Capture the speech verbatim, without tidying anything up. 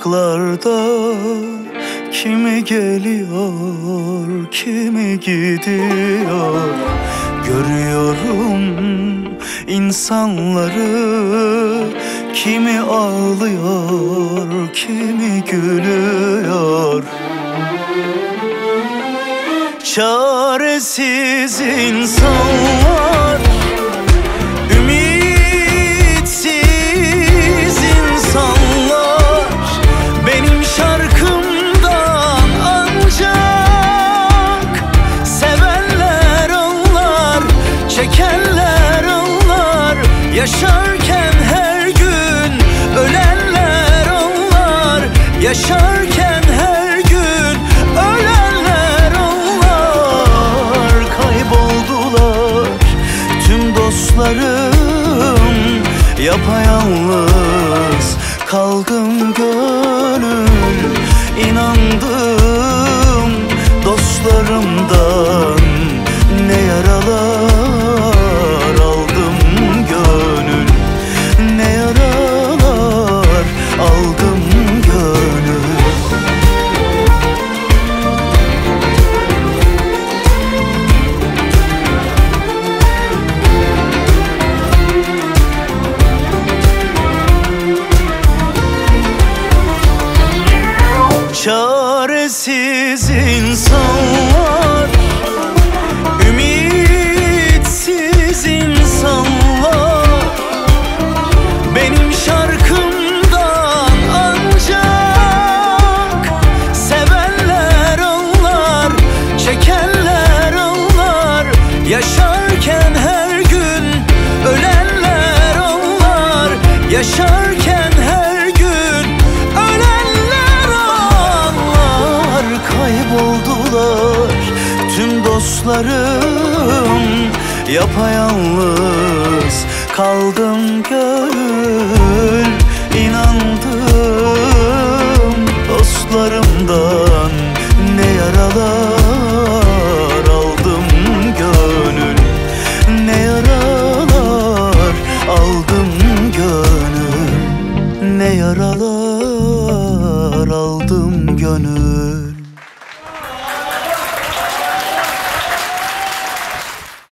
Sokaklarda kimi geliyor, kimi gidiyor. Görüyorum insanları, kimi ağlıyor, kimi gülüyor. Çaresiz insanlar, ümitsiz insanlar. Benim şarkımdan ancak sevenler anlar, çekenler anlar. Yaşarken her gün ölenler anlar, yaşarken her gün ölenler anlar. Kayboldular tüm dostlarım, yapayalnız kaldım gönül. İnandım dostlarımdan ne yaralar aldım gönül, ne yaralar aldım gönül. Çaresiz insanlar, ümitsiz insanlar. Benim şarkımdan ancak sevenler anlar, çekenler anlar. Yaşarken her gün ölenler anlar, yaşarken her gün ölenler anlar. Kayboldular tüm dostlarım, yapayalnız kaldım gönül.